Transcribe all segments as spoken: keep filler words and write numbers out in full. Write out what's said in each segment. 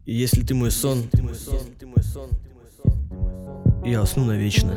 И если ты мой сон, я усну навечно.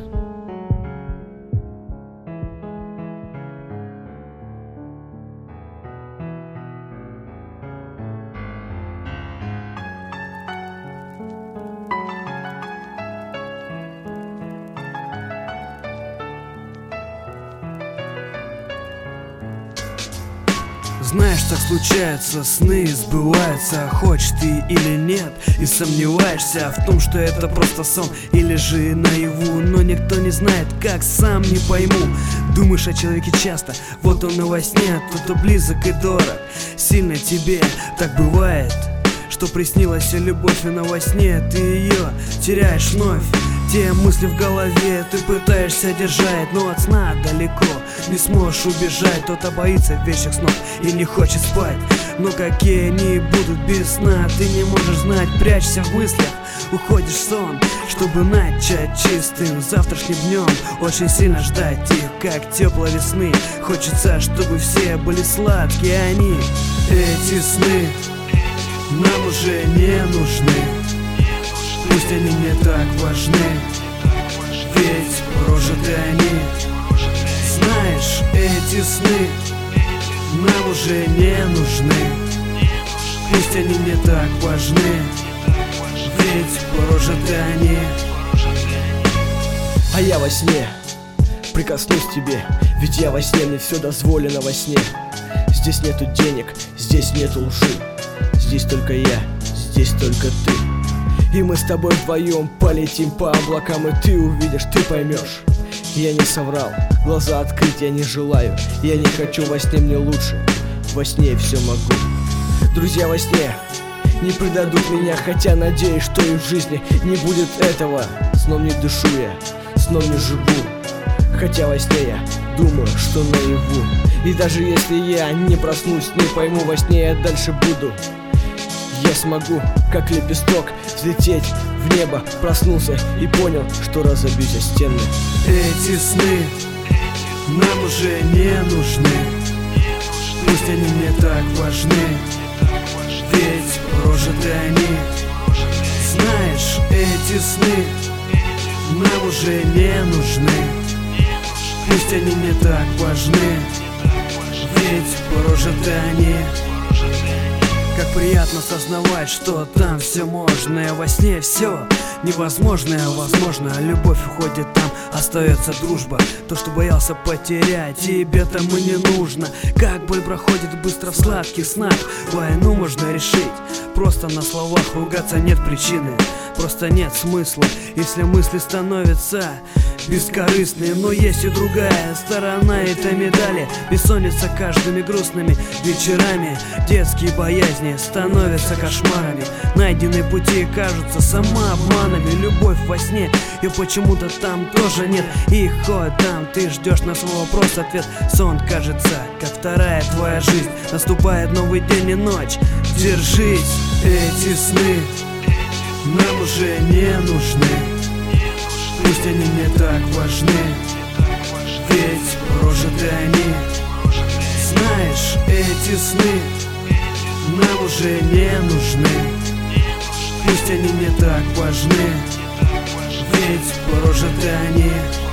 Знаешь, так случается, сны сбываются, хочешь ты или нет. И сомневаешься в том, что это просто сон или же наяву. Но никто не знает, как, сам не пойму. Думаешь о человеке часто, вот он и во сне, кто-то близок и дорог. Сильно тебе так бывает, что приснилась любовь, и на во сне ты ее теряешь вновь. Те мысли в голове ты пытаешься держать, но от сна далеко не сможешь убежать. Кто-то боится вещих снов и не хочет спать, но какие они будут без сна, ты не можешь знать. Прячься в мыслях, уходишь в сон, чтобы начать чистым завтрашним днем. Очень сильно ждать их, как теплой весны. Хочется, чтобы все были сладкие они. Эти сны нам уже не нужны, пусть они не так важны, ведь прожиты они. Знаешь, эти сны нам уже не нужны, пусть они не так важны, ведь прожиты они. А я во сне прикоснусь к тебе, ведь я во сне, мне все дозволено во сне. Здесь нету денег, здесь нету лжи, здесь только я, здесь только ты. И мы с тобой вдвоем полетим по облакам, и ты увидишь, ты поймешь. Я не соврал, глаза открыть я не желаю, я не хочу, во сне мне лучше, во сне я все могу. Друзья во сне не предадут меня, хотя надеюсь, что и в жизни не будет этого. Сном не дышу я, сном не живу, хотя во сне я думаю, что наяву. И даже если я не проснусь, не пойму, во сне я дальше буду. Я смогу, как лепесток, взлететь в небо. Проснулся и понял, что разобьюсь о стены. Эти сны нам уже не нужны, пусть они не так важны, ведь прожиты они. Знаешь, эти сны нам уже не нужны, пусть они не так важны, ведь прожиты они. Как приятно сознавать, что там все можно, и во сне все невозможное возможно. Любовь уходит, там остается дружба. То, что боялся потерять, тебе там и не нужно. Как боль проходит быстро в сладких снах, войну можно решить просто на словах. Ругаться нет причины, просто нет смысла, если мысли становятся бескорыстные. Но есть и другая сторона этой медали. Бессонница каждыми грустными вечерами, детские боязни становятся кошмарами. Найденные пути кажутся самообманами. Любовь во сне, и почему-то там тоже нет. И хоть там ты ждешь на свой вопрос ответ, сон кажется, как вторая твоя жизнь. Наступает новый день и ночь, держись. Эти сны нам уже не нужны, пусть они не так важны, ведь прожиты они. Знаешь, эти сны нам уже не нужны, пусть они не так важны, ведь прожиты они.